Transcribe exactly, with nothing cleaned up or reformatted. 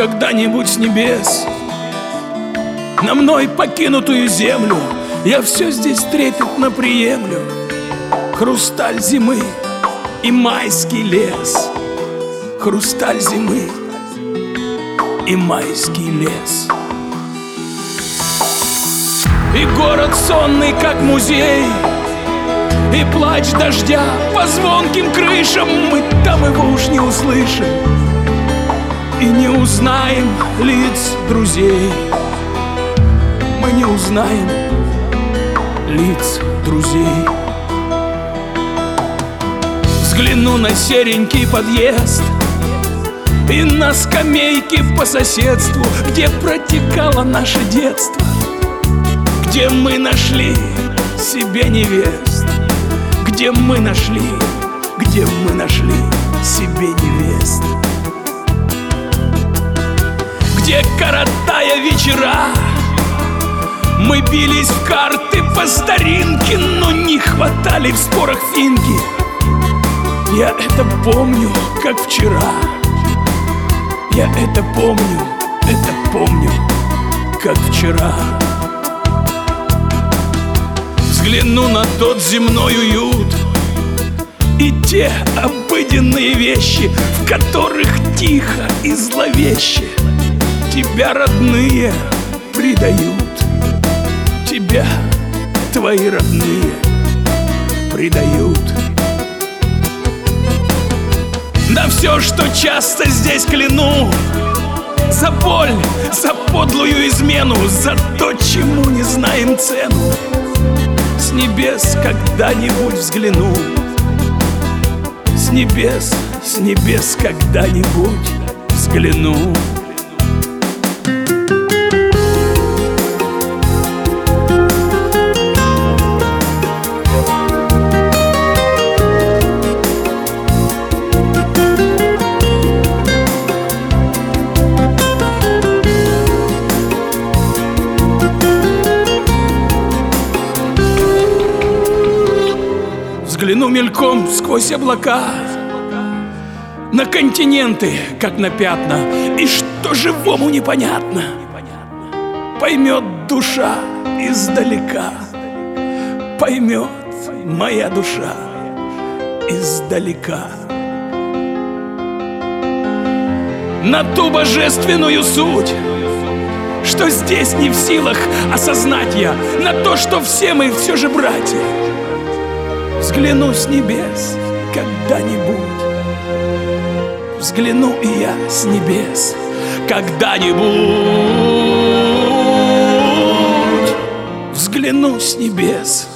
когда-нибудь с небес на мной покинутую землю, я все здесь трепетно приемлю. Хрусталь зимы и майский лес, хрусталь зимы и майский лес. И город сонный, как музей, и плач дождя по звонким крышам. Мы там его уж не услышим и не узнаем лиц друзей. Мы не узнаем лиц друзей. Взгляну на серенький подъезд и на скамейки по соседству, где протекало наше детство, где мы нашли себе невест, где мы нашли, где мы нашли себе невест, где, коротая вечера, мы бились в карты по старинке, но не хватали в спорах финки. Я это помню, как вчера. Я это помню, это помню, как вчера. Взгляну на тот земной уют и те обыденные вещи, в которых тихо и зловеще тебя родные предают. Тебя твои родные предают. Да все, что часто здесь кляну, за боль, за подлую измену, за то, чему не знаем цену, с небес когда-нибудь взгляну. С небес, с небес когда-нибудь взгляну. Взгляну мельком сквозь облака на континенты, как на пятна, и что живому непонятно, поймет душа издалека, поймет моя душа издалека. На ту божественную суть, что здесь не в силах осознать я, на то, что все мы все же братья, взгляну с небес когда-нибудь. Взгляну и я с небес когда-нибудь. Взгляну с небес